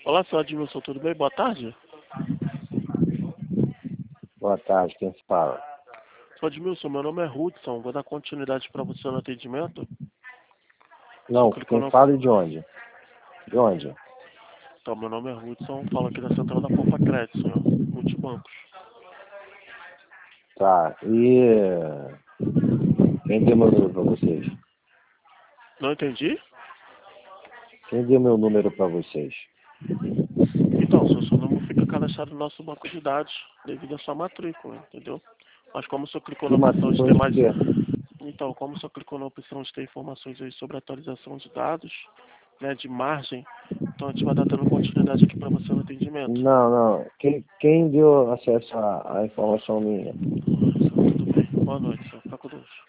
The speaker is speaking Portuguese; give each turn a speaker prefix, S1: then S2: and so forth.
S1: Olá, senhor Admilson, tudo bem? Boa tarde.
S2: Boa tarde, quem se fala?
S1: Senhor Admilson, meu nome é Hudson, vou dar continuidade para você no atendimento.
S2: Não, quem fala é de onde? De onde?
S1: Então, meu nome é Hudson, falo aqui da Central da Poupa Crédito, senhor. Multibancos.
S2: Tá, e quem deu meu número para vocês?
S1: Não entendi?
S2: Quem deu meu número para vocês?
S1: Então, seu número fica cadastrado no nosso banco de dados devido à sua matrícula, entendeu? Mas como o senhor clicou
S2: Que
S1: na opção de ter
S2: matrícula de
S1: mais...
S2: quê?
S1: Então, como o senhor clicou na opção de ter informações aí sobre atualização de dados, né, de margem, então a gente vai dar dando continuidade aqui para você no atendimento.
S2: Não. Quem deu acesso à informação minha?
S1: Tudo bem. Boa noite, senhor. Fica com Deus.